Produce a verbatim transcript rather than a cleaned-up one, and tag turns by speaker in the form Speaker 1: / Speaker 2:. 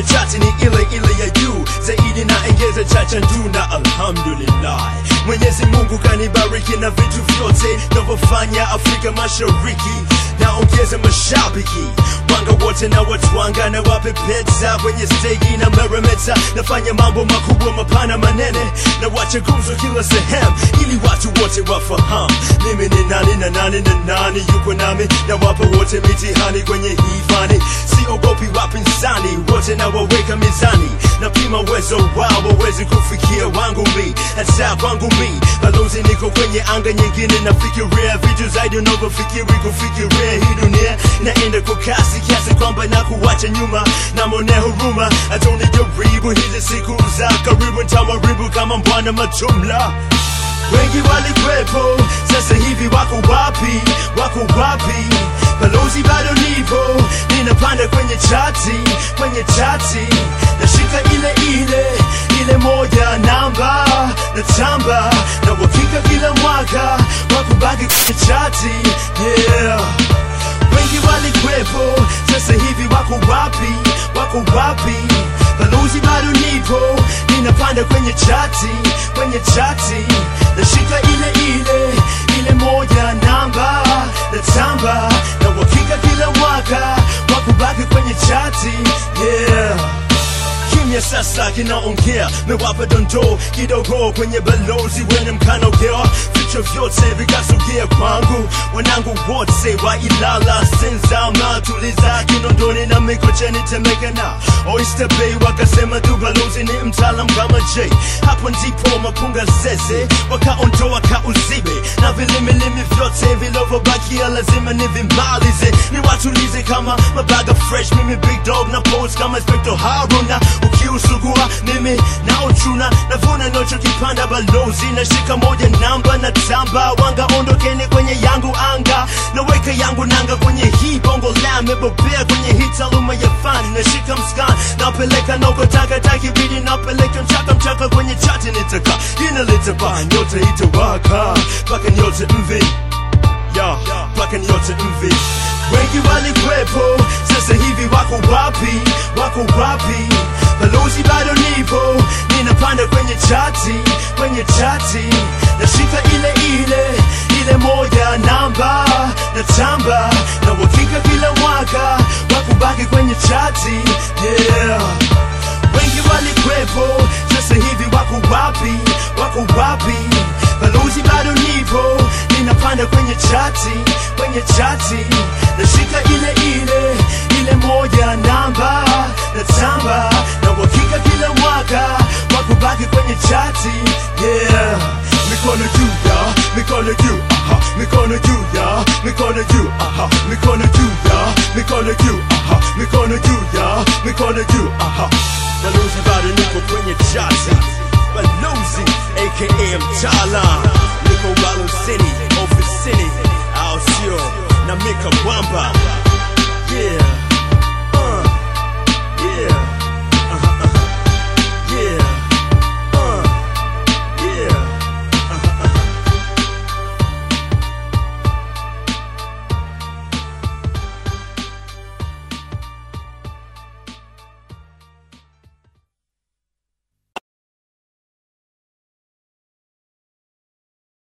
Speaker 1: na chati ni ile ile ya juu zaidi, na engeza chacha nduna. Alhamdulillah, Mwenyezi Mungu kanibariki na vitu vyote navyofanya Afrika Mashariki, naongeza mashabiki wanga wote na watu wanga na wapepeta kwenye stage na meremeta, nafanya mambo makubwa mapana manene na wacha gumzo kila sehemu ili watu wote wafahamu mimi ni nani na nani na nani yuko nami, na wapa wote mitihani kwenye hii fani, siogopi wapinzani wote na waweka mizani, na pima uwezo wao wawezi kufikia wangu mi, hata kwangu mi balozi niko kwenye anga nyingine, nafikiria vitu zaidi unavyofikiri kufikiria hii dunia, naenda kwa kasi kiasi kwamba na kuwacha nyuma, na mone huruma atoni jaribu hizi siku za karibu, ntamaribu kama mbwana matumla. Wengi walikwepo, sasa hivi wako wapi, wako wapi? Balozi bado nipo, ninapanda kwenye chati, kwenye chati, nashika ile ile, ile moja namba, natamba, na wakika kila mwaka, wakubaki kwenye chati, yeah. Wengi walikwepo, sasa hivi wako wapi, wako wapi? Balozi bado nipo, ninapanda kwenye chati, kwenye chati, nashika ile ile, ile moja namba, natamba, na wakika kila mwaka, wakubaki kwenye chati, yeah. Kimya sasa kinaongea, mewapa dondo kidogo kwenye balozi wene mkanogea, vichwa vyote vikasogea kwangu, wanangu wote wa Ilala, Senzama, Tuliza, Kinondoni na Mikocheni, Temeke na Oyster Bay, wakasema tu balozi ni mtaalam kama J. Hapo ndipo mapunga zeze wakaondoa kauzibe, na vilimilimi vyote vilovobakia lazima nivimalize, niwatulize kama mabaga fresh, mimi big dog na pose kama Inspector Haruna, ukiusugua mimi na uchuna, navuna nocho kipanda balozi, na shika moja namba na tamba, wanga ondokeni kwenye yangu anga, na weka yangu nanga kwenye hii bongo la mebobea kwenye hii taaluma ya fani, na shika mskan napeleka noko taka taki bidi napeleka mchaka mchaka kwenye chati nitaka, jina litapa nyote itawaka paka nyote mvi, yeah, paka nyote mvi. Wengi walikwepo, sasa hivi wako wapi, wako wapi? Balozi bado nipo, ninapanda kwenye chati, kwenye chati, nashika ile ile, ile moja namba, natamba, na wakika kila mwaka, wakubaki kwenye chati, yeah. Wengi walikwepo, sasa hivi wako wapi, wako wapi? Balozi bado nipo, ninapanda kwenye chati, kwenye chati, nashika ile ile, ile moja namba, natamba, na wakika kila mwaka, wakubaki kwenye chati, yeah. Mikono juu ya, mikono juu, aha, mikono juu ya, mikono juu, aha, mikono juu ya, mikono juu, aha, mikono juu ya, mikono juu, aha. Balozi bado niko kwenye chati, balozi aka mtaalam, niko balozini, ofisini, au sio, na Mika Wamba, yeah.